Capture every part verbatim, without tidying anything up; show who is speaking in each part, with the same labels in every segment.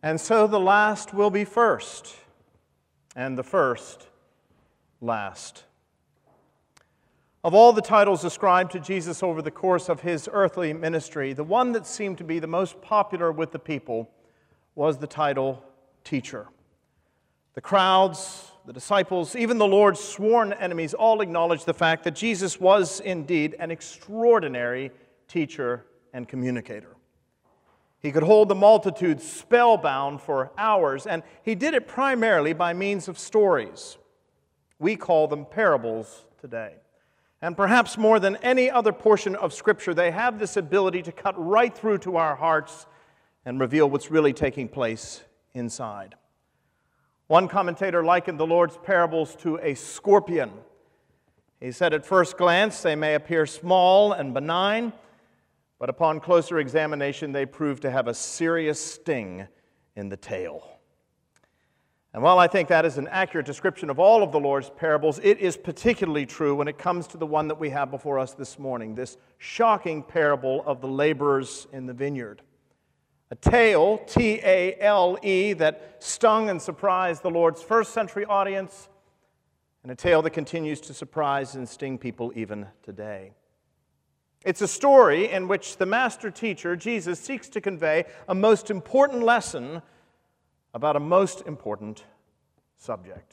Speaker 1: And so the last will be first, and the first last. Of all the titles ascribed to Jesus over the course of his earthly ministry, the one that seemed to be the most popular with the people was the title teacher. The crowds, the disciples, even the Lord's sworn enemies all acknowledged the fact that Jesus was indeed an extraordinary teacher and communicator. He could hold the multitude spellbound for hours, and he did it primarily by means of stories. We call them parables today. And perhaps more than any other portion of Scripture, they have this ability to cut right through to our hearts and reveal what's really taking place inside. One commentator likened the Lord's parables to a scorpion. He said, at first glance, they may appear small and benign, but upon closer examination, they prove to have a serious sting in the tail. And while I think that is an accurate description of all of the Lord's parables, it is particularly true when it comes to the one that we have before us this morning, this shocking parable of the laborers in the vineyard. A tale, T A L E, that stung and surprised the Lord's first century audience, and a tale that continues to surprise and sting people even today. It's a story in which the master teacher, Jesus, seeks to convey a most important lesson about a most important subject.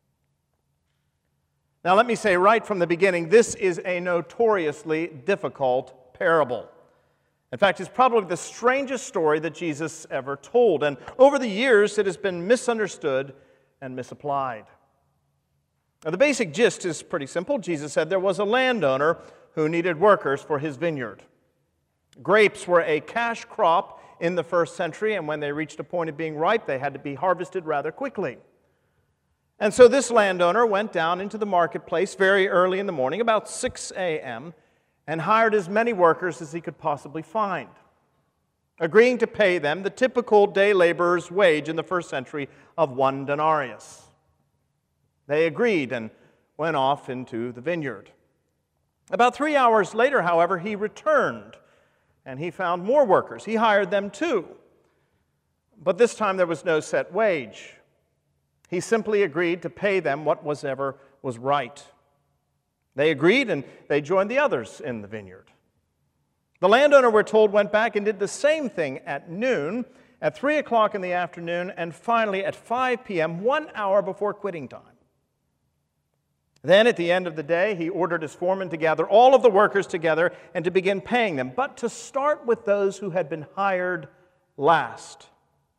Speaker 1: Now, let me say right from the beginning, this is a notoriously difficult parable. In fact, it's probably the strangest story that Jesus ever told, and over the years it has been misunderstood and misapplied. Now, the basic gist is pretty simple. Jesus said there was a landowner who needed workers for his vineyard. Grapes were a cash crop in the first century, and when they reached a point of being ripe, they had to be harvested rather quickly. And so this landowner went down into the marketplace very early in the morning, about six a.m., and hired as many workers as he could possibly find, agreeing to pay them the typical day laborer's wage in the first century of one denarius. They agreed and went off into the vineyard. About three hours later, however, he returned, and he found more workers. He hired them too. But this time there was no set wage. He simply agreed to pay them what was ever was right. They agreed, and they joined the others in the vineyard. The landowner, we're told, went back and did the same thing at noon, at three o'clock in the afternoon, and finally at five p.m., one hour before quitting time. Then, at the end of the day, he ordered his foreman to gather all of the workers together and to begin paying them, but to start with those who had been hired last.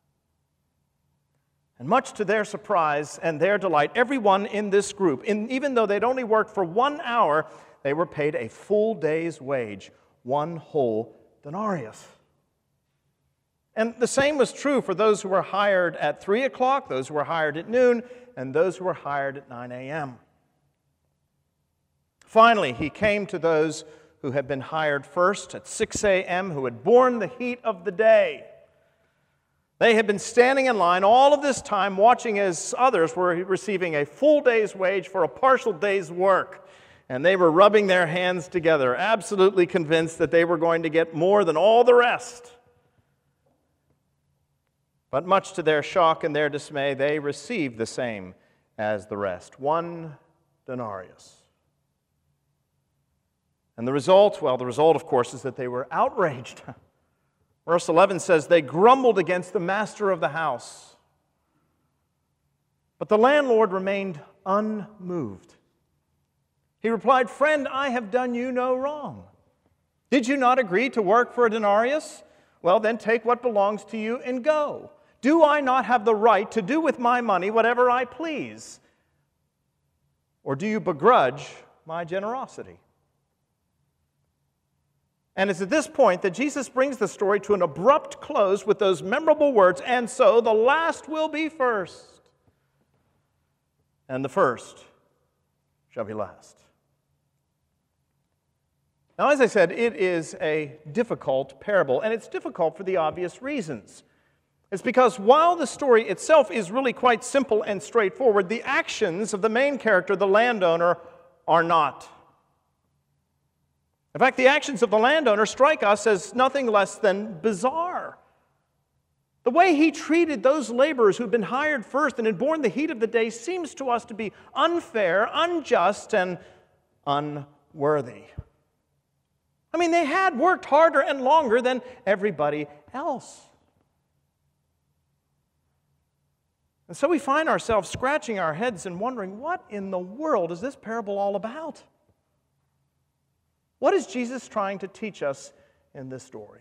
Speaker 1: And much to their surprise and their delight, everyone in this group, in, even though they'd only worked for one hour, they were paid a full day's wage, one whole denarius. And the same was true for those who were hired at three o'clock, those who were hired at noon, and those who were hired at nine a.m. Finally, he came to those who had been hired first at six a.m., who had borne the heat of the day. They had been standing in line all of this time, watching as others were receiving a full day's wage for a partial day's work. And they were rubbing their hands together, absolutely convinced that they were going to get more than all the rest. But much to their shock and their dismay, they received the same as the rest, one denarius. And the result, well, the result, of course, is that they were outraged. Verse eleven says, they grumbled against the master of the house. But the landlord remained unmoved. He replied, friend, I have done you no wrong. Did you not agree to work for a denarius? Well, then take what belongs to you and go. Do I not have the right to do with my money whatever I please? Or do you begrudge my generosity? And it's at this point that Jesus brings the story to an abrupt close with those memorable words, and so the last will be first, and the first shall be last. Now, as I said, it is a difficult parable, and it's difficult for the obvious reasons. It's because while the story itself is really quite simple and straightforward, the actions of the main character, the landowner, are not. In fact, the actions of the landowner strike us as nothing less than bizarre. The way he treated those laborers who'd been hired first and had borne the heat of the day seems to us to be unfair, unjust, and unworthy. I mean, they had worked harder and longer than everybody else. And so we find ourselves scratching our heads and wondering, what in the world is this parable all about? What is Jesus trying to teach us in this story?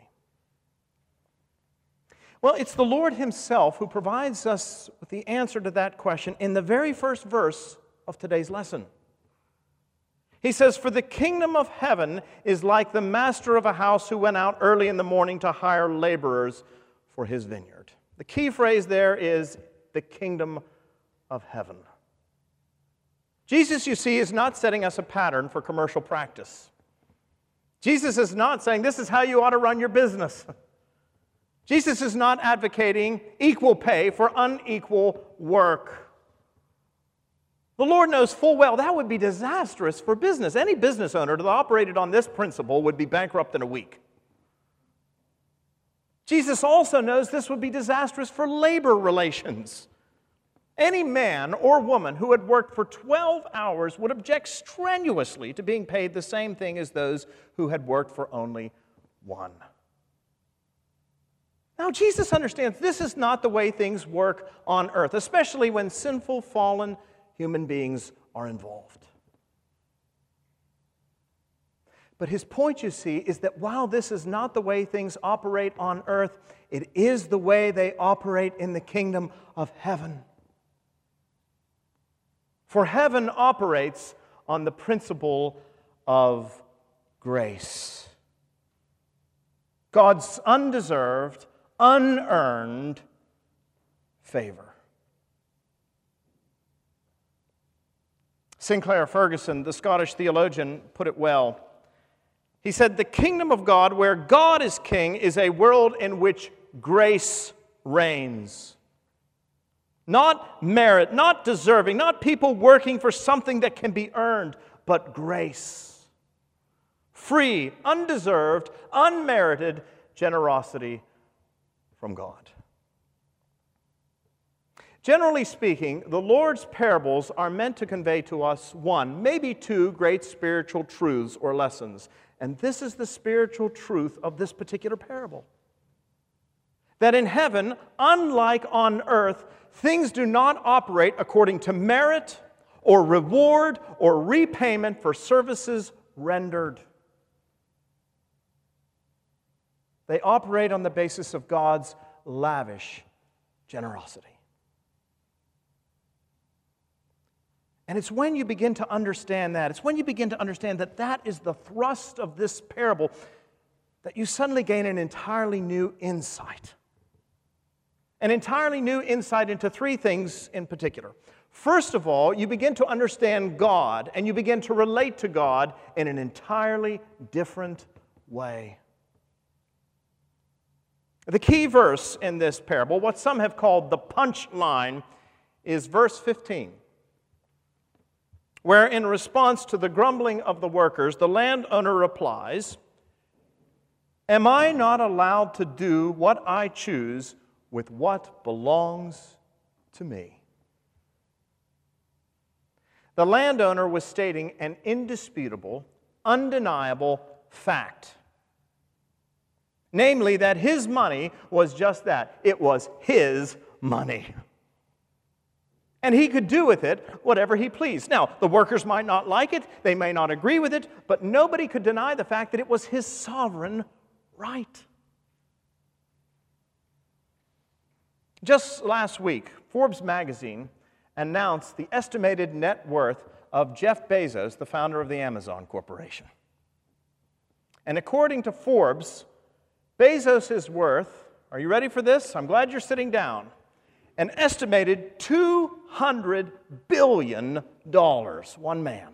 Speaker 1: Well, it's the Lord himself who provides us with the answer to that question in the very first verse of today's lesson. He says, "For the kingdom of heaven is like the master of a house who went out early in the morning to hire laborers for his vineyard." The key phrase there is the kingdom of heaven. Jesus, you see, is not setting us a pattern for commercial practice. Jesus is not saying this is how you ought to run your business. Jesus is not advocating equal pay for unequal work. The Lord knows full well that would be disastrous for business. Any business owner that operated on this principle would be bankrupt in a week. Jesus also knows this would be disastrous for labor relations. Any man or woman who had worked for twelve hours would object strenuously to being paid the same thing as those who had worked for only one. Now, Jesus understands this is not the way things work on earth, especially when sinful, fallen human beings are involved. But his point, you see, is that while this is not the way things operate on earth, it is the way they operate in the kingdom of heaven. For heaven operates on the principle of grace. God's undeserved, unearned favor. Sinclair Ferguson, the Scottish theologian, put it well. He said, "The kingdom of God, where God is king, is a world in which grace reigns. Not merit, not deserving, not people working for something that can be earned, but grace. Free, undeserved, unmerited generosity from God." Generally speaking, the Lord's parables are meant to convey to us one, maybe two great spiritual truths or lessons. And this is the spiritual truth of this particular parable. That in heaven, unlike on earth, things do not operate according to merit or reward or repayment for services rendered. They operate on the basis of God's lavish generosity. And it's when you begin to understand that, it's when you begin to understand that that is the thrust of this parable, that you suddenly gain an entirely new insight. An entirely new insight into three things in particular. First of all, you begin to understand God, and you begin to relate to God in an entirely different way. The key verse in this parable, what some have called the punchline, is verse fifteen. Where in response to the grumbling of the workers, the landowner replies, "Am I not allowed to do what I choose with what belongs to me?" The landowner was stating an indisputable, undeniable fact. Namely, that his money was just that. It was his money. And he could do with it whatever he pleased. Now, the workers might not like it, they may not agree with it, but nobody could deny the fact that it was his sovereign right. Just last week, Forbes magazine announced the estimated net worth of Jeff Bezos, the founder of the Amazon Corporation. And according to Forbes, Bezos is worth, are you ready for this? I'm glad you're sitting down, an estimated two hundred billion dollars, one man.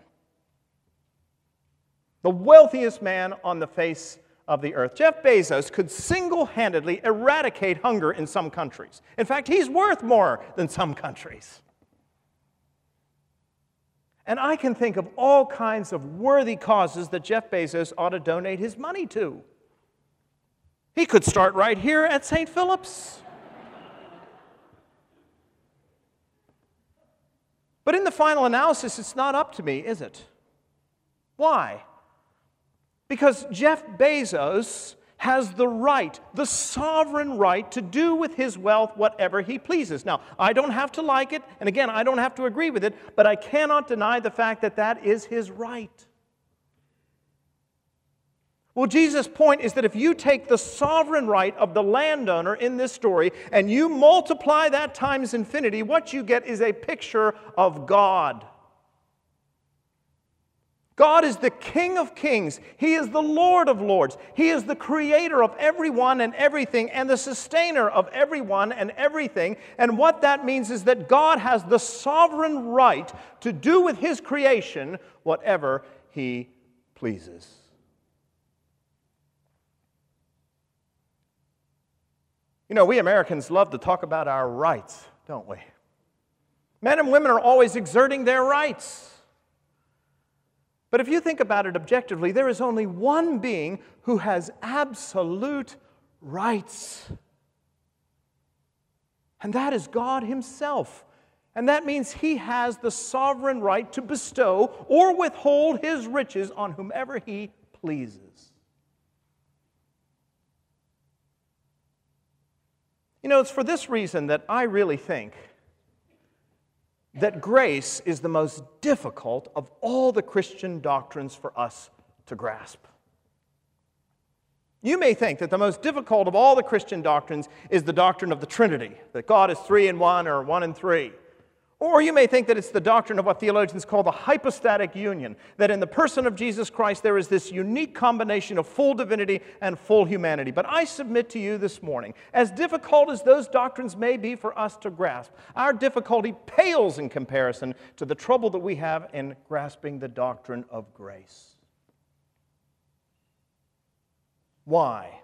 Speaker 1: The wealthiest man on the face of the earth. Jeff Bezos could single-handedly eradicate hunger in some countries. In fact, he's worth more than some countries. And I can think of all kinds of worthy causes that Jeff Bezos ought to donate his money to. He could start right here at Saint Philip's. But in the final analysis, it's not up to me, is it? Why? Because Jeff Bezos has the right, the sovereign right, to do with his wealth whatever he pleases. Now, I don't have to like it, and again, I don't have to agree with it, but I cannot deny the fact that that is his right. Well, Jesus' point is that if you take the sovereign right of the landowner in this story and you multiply that times infinity, what you get is a picture of God. God is the King of kings. He is the Lord of lords. He is the creator of everyone and everything and the sustainer of everyone and everything. And what that means is that God has the sovereign right to do with His creation whatever He pleases. You know, we Americans love to talk about our rights, don't we? Men and women are always exerting their rights. But if you think about it objectively, there is only one being who has absolute rights. And that is God Himself. And that means He has the sovereign right to bestow or withhold His riches on whomever He pleases. You know, it's for this reason that I really think that grace is the most difficult of all the Christian doctrines for us to grasp. You may think that the most difficult of all the Christian doctrines is the doctrine of the Trinity, that God is three in one or one in three. Or you may think that it's the doctrine of what theologians call the hypostatic union, that in the person of Jesus Christ there is this unique combination of full divinity and full humanity. But I submit to you this morning, as difficult as those doctrines may be for us to grasp, our difficulty pales in comparison to the trouble that we have in grasping the doctrine of grace. Why?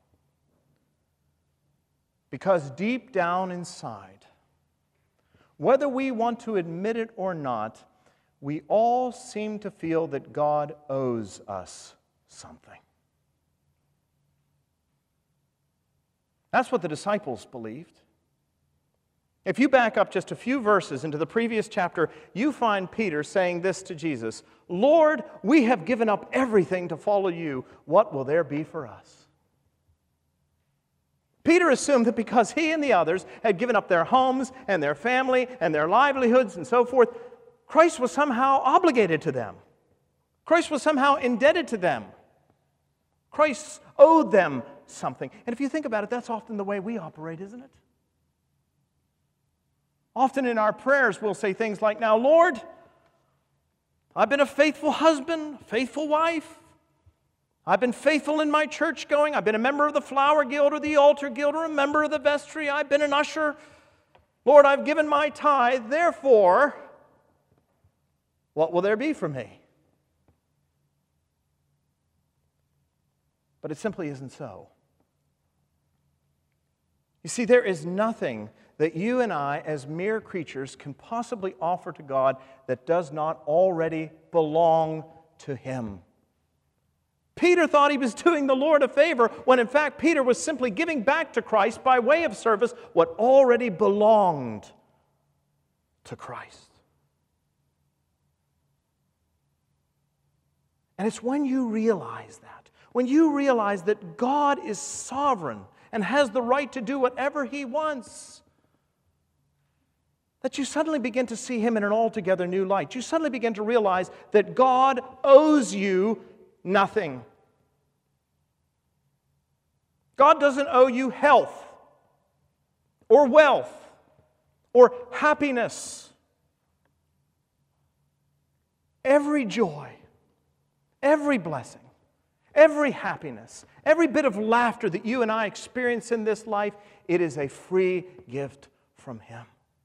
Speaker 1: Because deep down inside, whether we want to admit it or not, we all seem to feel that God owes us something. That's what the disciples believed. If you back up just a few verses into the previous chapter, you find Peter saying this to Jesus, "Lord, we have given up everything to follow you. What will there be for us?" Peter assumed that because he and the others had given up their homes and their family and their livelihoods and so forth, Christ was somehow obligated to them. Christ was somehow indebted to them. Christ owed them something. And if you think about it, that's often the way we operate, isn't it? Often in our prayers, we'll say things like, "Now, Lord, I've been a faithful husband, faithful wife. I've been faithful in my church going. I've been a member of the flower guild or the altar guild or a member of the vestry. I've been an usher. Lord, I've given my tithe. Therefore, what will there be for me?" But it simply isn't so. You see, there is nothing that you and I, as mere creatures, can possibly offer to God that does not already belong to Him. Peter thought he was doing the Lord a favor, when in fact Peter was simply giving back to Christ by way of service what already belonged to Christ. And it's when you realize that, when you realize that God is sovereign and has the right to do whatever He wants, that you suddenly begin to see Him in an altogether new light. You suddenly begin to realize that God owes you nothing. God doesn't owe you health or wealth or happiness. Every joy, every blessing, every happiness, every bit of laughter that you and I experience in this life, it is a free gift from Him.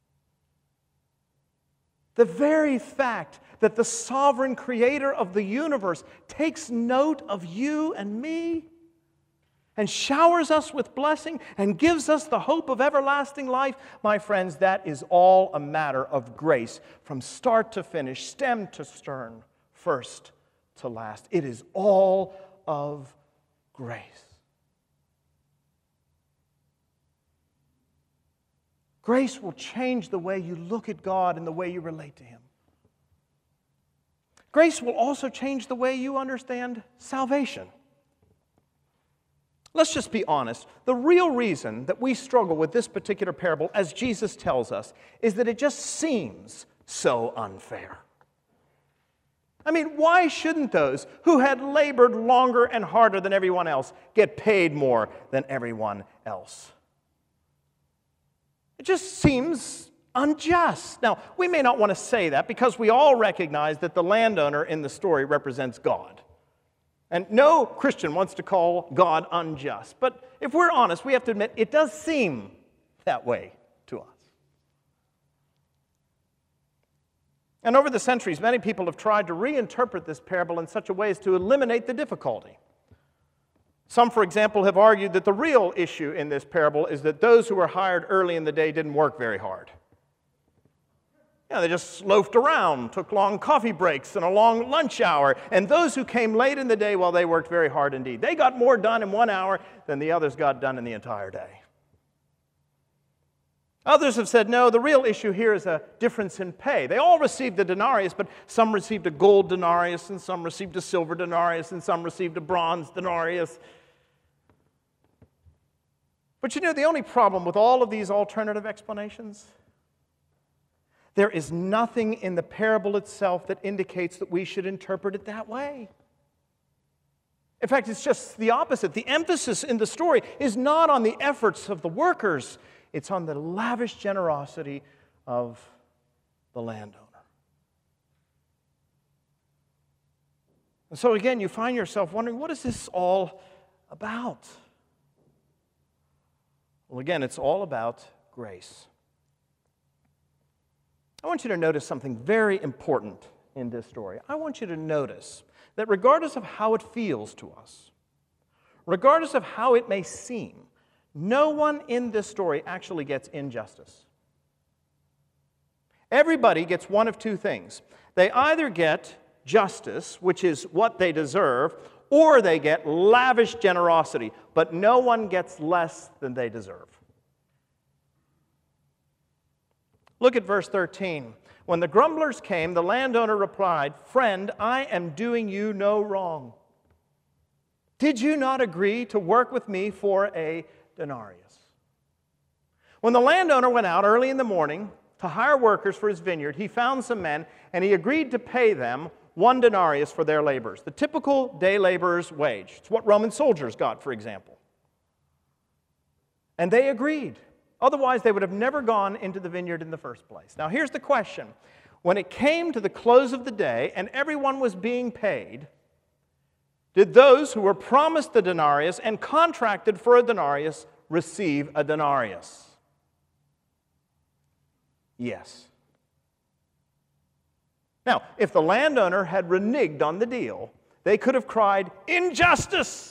Speaker 1: The very fact that the sovereign creator of the universe takes note of you and me and showers us with blessing and gives us the hope of everlasting life, my friends, that is all a matter of grace from start to finish, stem to stern, first to last. It is all of grace. Grace will change the way you look at God and the way you relate to Him. Grace will also change the way you understand salvation. Let's just be honest. The real reason that we struggle with this particular parable, as Jesus tells us, is that it just seems so unfair. I mean, why shouldn't those who had labored longer and harder than everyone else get paid more than everyone else? It just seems unjust. Now, we may not want to say that because we all recognize that the landowner in the story represents God. And no Christian wants to call God unjust. But if we're honest, we have to admit it does seem that way to us. And over the centuries, many people have tried to reinterpret this parable in such a way as to eliminate the difficulty. Some, for example, have argued that the real issue in this parable is that those who were hired early in the day didn't work very hard. You know, they just loafed around, took long coffee breaks and a long lunch hour. And those who came late in the day, well, they worked very hard indeed. They got more done in one hour than the others got done in the entire day. Others have said, no, the real issue here is a difference in pay. They all received a denarius, but some received a gold denarius, and some received a silver denarius, and some received a bronze denarius. But you know, the only problem with all of these alternative explanations? There is nothing in the parable itself that indicates that we should interpret it that way. In fact, it's just the opposite. The emphasis in the story is not on the efforts of the workers. It's on the lavish generosity of the landowner. And so again, you find yourself wondering, what is this all about? Well, again, it's all about grace. I want you to notice something very important in this story. I want you to notice that regardless of how it feels to us, regardless of how it may seem, no one in this story actually gets injustice. Everybody gets one of two things. They either get justice, which is what they deserve, or they get lavish generosity, but no one gets less than they deserve. Look at verse thirteen. When the grumblers came, the landowner replied, "Friend, I am doing you no wrong. Did you not agree to work with me for a denarius?" When the landowner went out early in the morning to hire workers for his vineyard, he found some men, and he agreed to pay them one denarius for their labors, the typical day laborer's wage. It's what Roman soldiers got, for example. And they agreed. Otherwise, they would have never gone into the vineyard in the first place. Now, here's the question. When it came to the close of the day and everyone was being paid, did those who were promised the denarius and contracted for a denarius receive a denarius? Yes. Now, if the landowner had reneged on the deal, they could have cried, "Injustice!"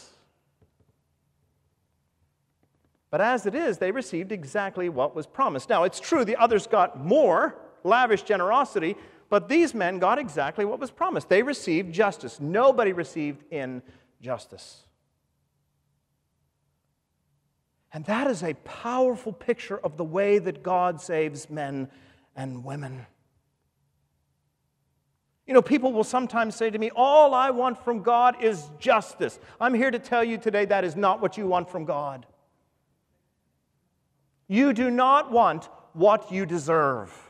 Speaker 1: But as it is, they received exactly what was promised. Now, it's true the others got more lavish generosity, but these men got exactly what was promised. They received justice. Nobody received injustice. And that is a powerful picture of the way that God saves men and women. You know, people will sometimes say to me, all I want from God is justice. I'm here to tell you today that is not what you want from God. You do not want what you deserve.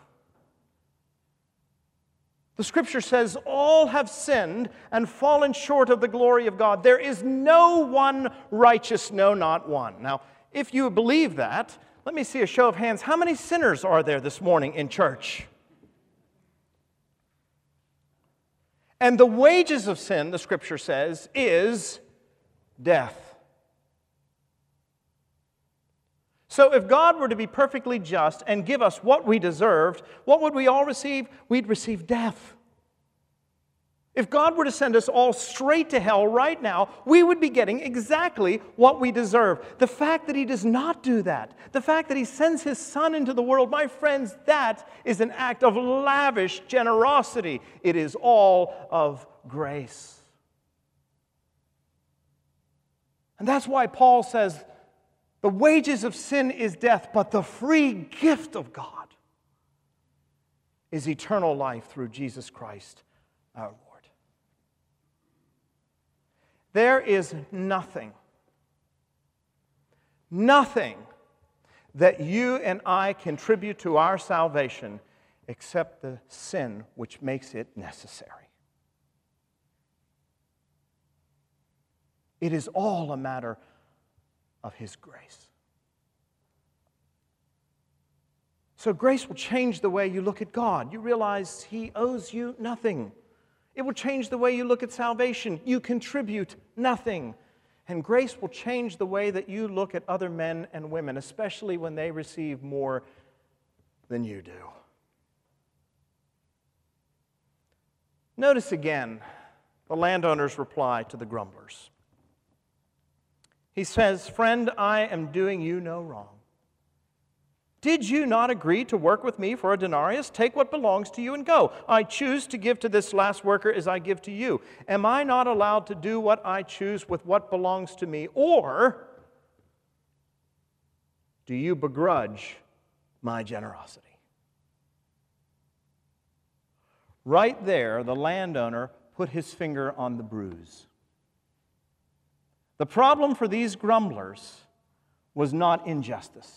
Speaker 1: The Scripture says, all have sinned and fallen short of the glory of God. There is no one righteous, no, not one. Now, if you believe that, let me see a show of hands. How many sinners are there this morning in church? And the wages of sin, the Scripture says, is death. So if God were to be perfectly just and give us what we deserved, what would we all receive? We'd receive death. If God were to send us all straight to hell right now, we would be getting exactly what we deserve. The fact that He does not do that, the fact that He sends His Son into the world, my friends, that is an act of lavish generosity. It is all of grace. And that's why Paul says, The wages of sin is death, but the free gift of God is eternal life through Jesus Christ our Lord. There is nothing, nothing that you and I contribute to our salvation except the sin which makes it necessary. It is all a matter of His grace. So grace will change the way you look at God. You realize He owes you nothing. It will change the way you look at salvation. You contribute nothing. And grace will change the way that you look at other men and women, especially when they receive more than you do. Notice again the landowner's reply to the grumblers. He says, "Friend, I am doing you no wrong. Did you not agree to work with me for a denarius? Take what belongs to you and go. I choose to give to this last worker as I give to you. Am I not allowed to do what I choose with what belongs to me? Or do you begrudge my generosity?" Right there, the landowner put his finger on the bruise. The problem for these grumblers was not injustice.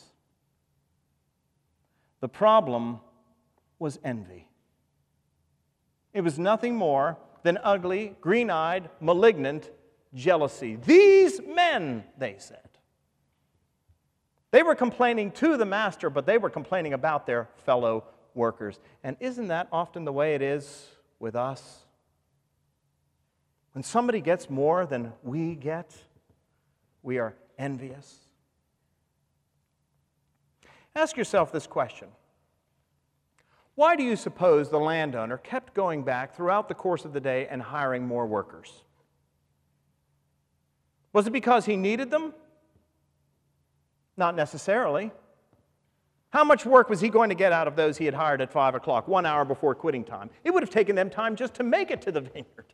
Speaker 1: The problem was envy. It was nothing more than ugly, green-eyed, malignant jealousy. These men, they said. They were complaining to the master, but they were complaining about their fellow workers. And isn't that often the way it is with us? When somebody gets more than we get, we are envious. Ask yourself this question. Why do you suppose the landowner kept going back throughout the course of the day and hiring more workers? Was it because he needed them? Not necessarily. How much work was he going to get out of those he had hired at five o'clock, one hour before quitting time? It would have taken them time just to make it to the vineyard.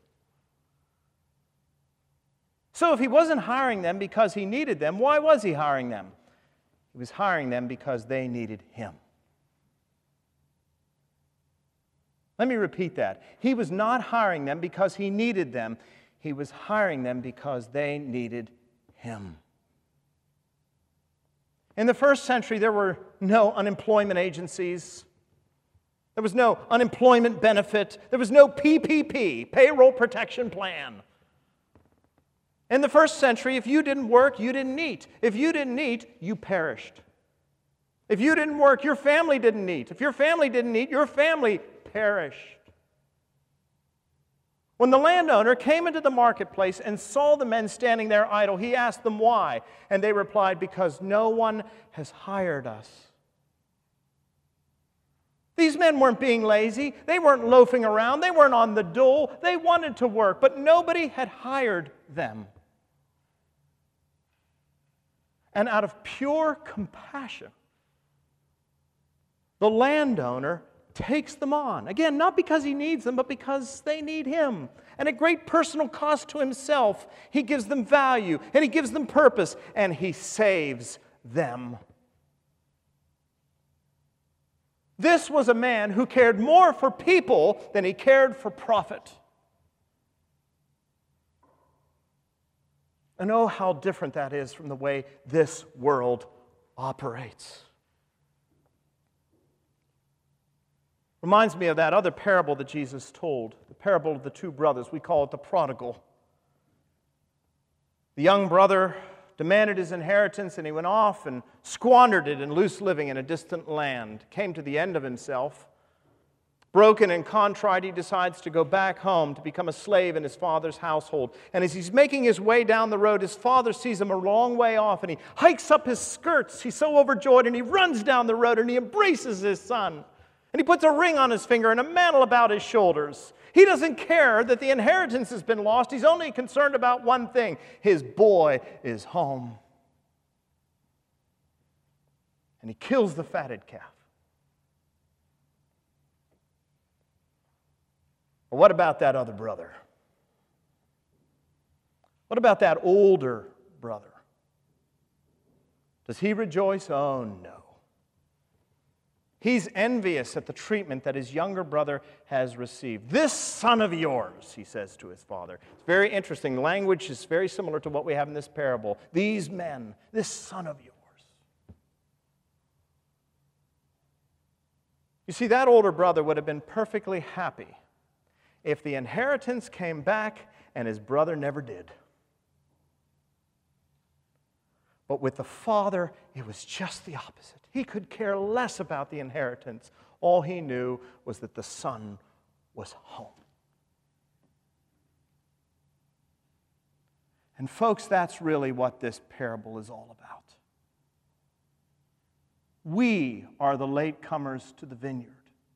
Speaker 1: So if he wasn't hiring them because he needed them, why was he hiring them? He was hiring them because they needed him. Let me repeat that. He was not hiring them because he needed them. He was hiring them because they needed him. In the first century, there were no unemployment agencies. There was no unemployment benefit. There was no P P P, payroll protection plan. In the first century, if you didn't work, you didn't eat. If you didn't eat, you perished. If you didn't work, your family didn't eat. If your family didn't eat, your family perished. When the landowner came into the marketplace and saw the men standing there idle, he asked them why, and they replied, "Because no one has hired us." These men weren't being lazy. They weren't loafing around. They weren't on the dole. They wanted to work, but nobody had hired them. And out of pure compassion, the landowner takes them on. Again, not because he needs them, but because they need him. And at great personal cost to himself, he gives them value, and he gives them purpose, and he saves them. This was a man who cared more for people than he cared for profit. And oh, how different that is from the way this world operates. Reminds me of that other parable that Jesus told, the parable of the two brothers. We call it the prodigal. The young brother demanded his inheritance, and he went off and squandered it in loose living in a distant land. Came to the end of himself. Broken and contrite, he decides to go back home to become a slave in his father's household. And as he's making his way down the road, his father sees him a long way off, and he hikes up his skirts. He's so overjoyed, and he runs down the road, and he embraces his son. And he puts a ring on his finger and a mantle about his shoulders. He doesn't care that the inheritance has been lost. He's only concerned about one thing. His boy is home. And he kills the fatted calf. But what about that other brother? What about that older brother? Does he rejoice? Oh, no. He's envious at the treatment that his younger brother has received. This son of yours, he says to his father. It's very interesting. The language is very similar to what we have in this parable. These men, this son of yours. You see, that older brother would have been perfectly happy if the inheritance came back and his brother never did. But with the father, it was just the opposite. He could care less about the inheritance. All he knew was that the son was home. And folks, that's really what this parable is all about. We are the latecomers to the vineyard.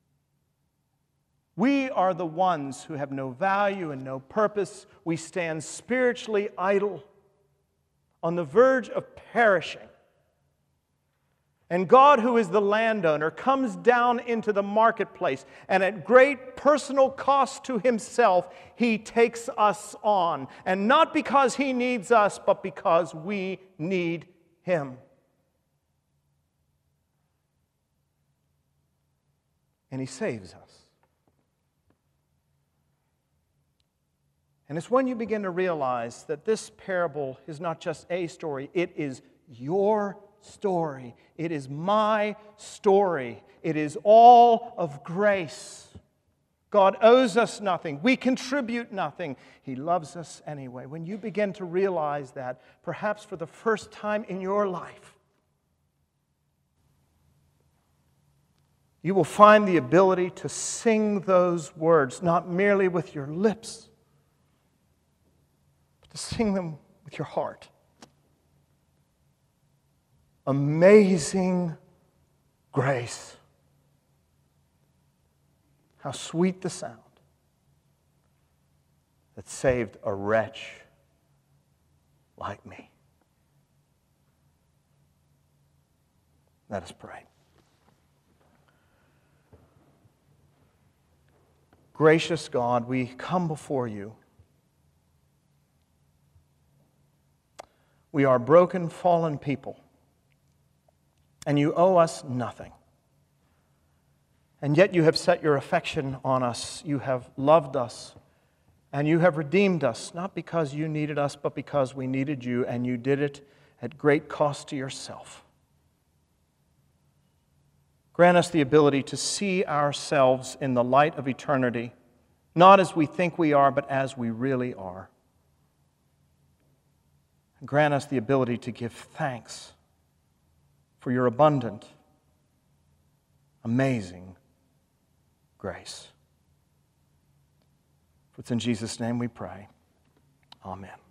Speaker 1: We are the ones who have no value and no purpose. We stand spiritually idle, on the verge of perishing. And God, who is the landowner, comes down into the marketplace, and at great personal cost to himself, he takes us on. And not because he needs us, but because we need him. And he saves us. And it's when you begin to realize that this parable is not just a story, it is your story. It is my story. It is all of grace. God owes us nothing. We contribute nothing. He loves us anyway. When you begin to realize that, perhaps for the first time in your life, you will find the ability to sing those words, not merely with your lips, but to sing them with your heart. Amazing grace. How sweet the sound that saved a wretch like me. Let us pray. Gracious God, we come before you. We are broken, fallen people, and you owe us nothing. And yet you have set your affection on us. You have loved us, and you have redeemed us, not because you needed us, but because we needed you, and you did it at great cost to yourself. Grant us the ability to see ourselves in the light of eternity, not as we think we are, but as we really are. Grant us the ability to give thanks for your abundant, amazing grace. For it's in Jesus' name we pray. Amen.